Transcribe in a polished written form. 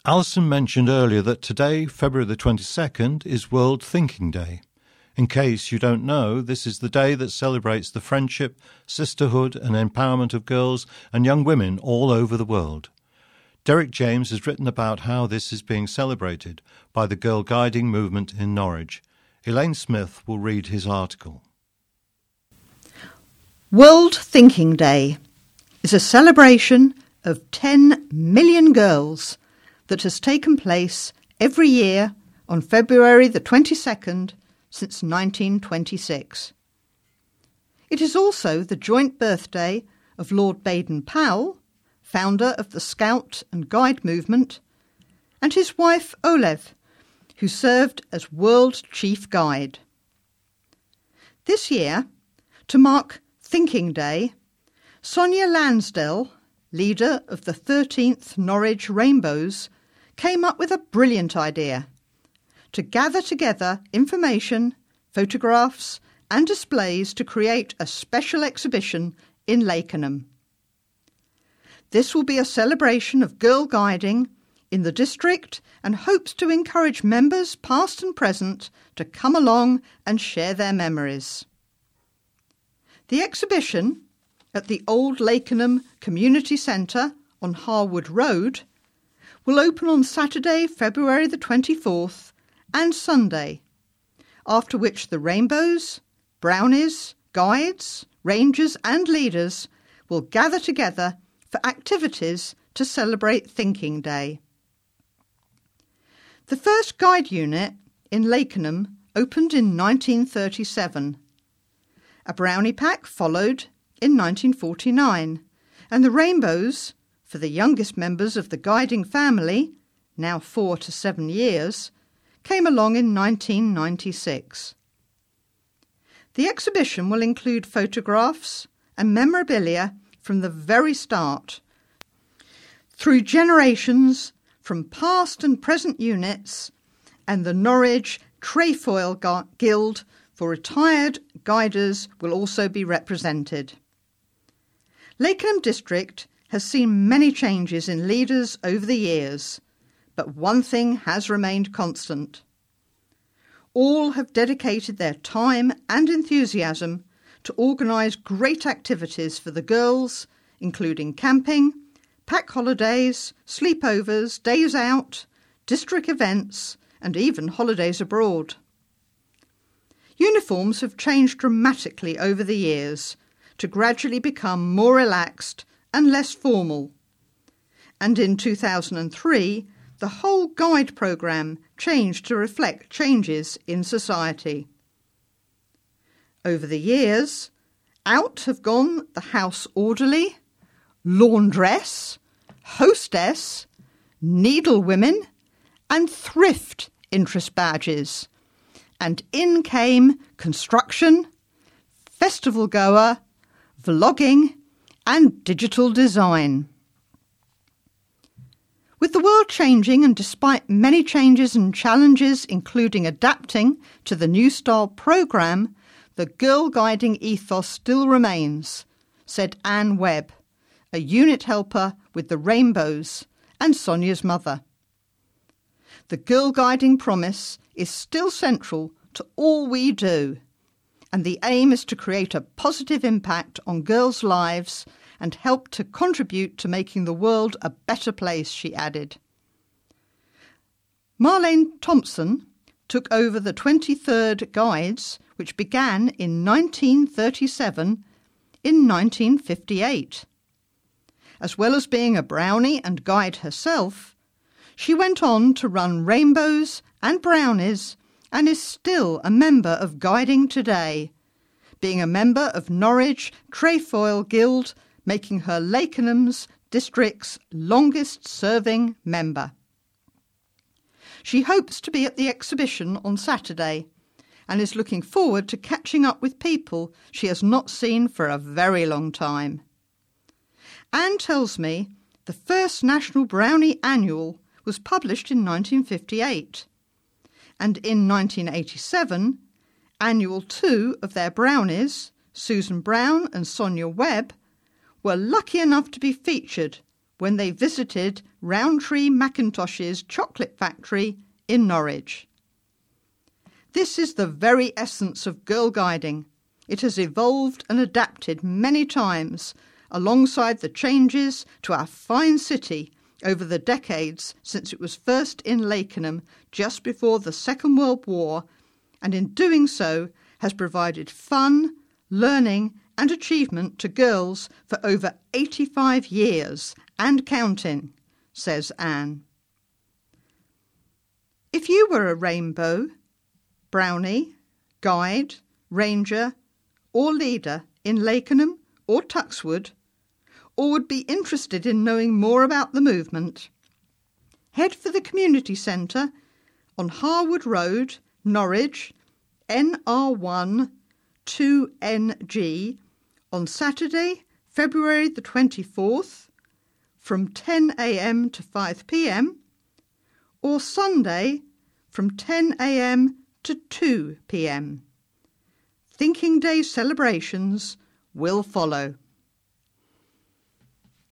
Alison mentioned earlier that today, February the 22nd, is World Thinking Day. In case you don't know, this is the day that celebrates the friendship, sisterhood and empowerment of girls and young women all over the world. Derek James has written about how this is being celebrated by the Girl Guiding movement in Norwich. Elaine Smith will read his article. World Thinking Day is a celebration of 10 million girls that has taken place every year on February the 22nd since 1926. It is also the joint birthday of Lord Baden-Powell, founder of the Scout and Guide movement, and his wife Olev, who served as World Chief Guide. This year, to mark Thinking Day, Sonia Lansdell, leader of the 13th Norwich Rainbows, came up with a brilliant idea to gather together information, photographs and displays to create a special exhibition in Lakenham. This will be a celebration of girl guiding in the district and hopes to encourage members past and present to come along and share their memories. The exhibition at the Old Lakenham Community Centre on Harwood Road will open on Saturday, February the 24th and Sunday, after which the Rainbows, Brownies, Guides, Rangers and Leaders will gather together for activities to celebrate Thinking Day. The first guide unit in Lakenham opened in 1937. A Brownie pack followed in 1949, and the Rainbows, for the youngest members of the guiding family, now 4 to 7 years, came along in 1996. The exhibition will include photographs and memorabilia from the very start, through generations from past and present units, and the Norwich Trefoil Guild for retired guiders will also be represented. Lakenham District has seen many changes in leaders over the years, but one thing has remained constant. All have dedicated their time and enthusiasm to organise great activities for the girls, including camping, pack holidays, sleepovers, days out, district events, and even holidays abroad. Uniforms have changed dramatically over the years to gradually become more relaxed and less formal. And in 2003, the whole guide programme changed to reflect changes in society. Over the years, out have gone the house orderly, laundress, hostess, needlewomen and thrift interest badges, and in came construction, festival goer, vlogging and digital design. With the world changing and despite many changes and challenges, including adapting to the new style programme, the girl guiding ethos still remains, said Anne Webb, a unit helper with the Rainbows and Sonia's mother. The girl guiding promise is still central to all we do, and the aim is to create a positive impact on girls' lives and help to contribute to making the world a better place, she added. Marlene Thompson took over the 23rd Guides, which began in 1937, in 1958. As well as being a Brownie and guide herself, she went on to run Rainbows and Brownies and is still a member of Guiding today, being a member of Norwich Trefoil Guild, making her Lakenham's district's longest-serving member. She hopes to be at the exhibition on Saturday and is looking forward to catching up with people she has not seen for a very long time. Anne tells me the first National Brownie Annual was published in 1958, and in 1987, Annual 2 of their Brownies, Susan Brown and Sonia Webb, were lucky enough to be featured when they visited Rowntree Mackintosh's chocolate factory in Norwich. This is the very essence of Girl Guiding. It has evolved and adapted many times alongside the changes to our fine city over the decades since it was first in Lakenham just before the Second World War, and in doing so has provided fun, learning and achievement to girls for over 85 years and counting, says Anne. If you were a rainbow, brownie, guide, ranger or leader in Lakenham or Tuxwood, or would be interested in knowing more about the movement, head for the community centre on Harwood Road, Norwich, NR1 2NG on Saturday, February the 24th from 10 a.m. to 5 p.m, or Sunday from 10 a.m. to 2 p.m. Thinking Day celebrations will follow.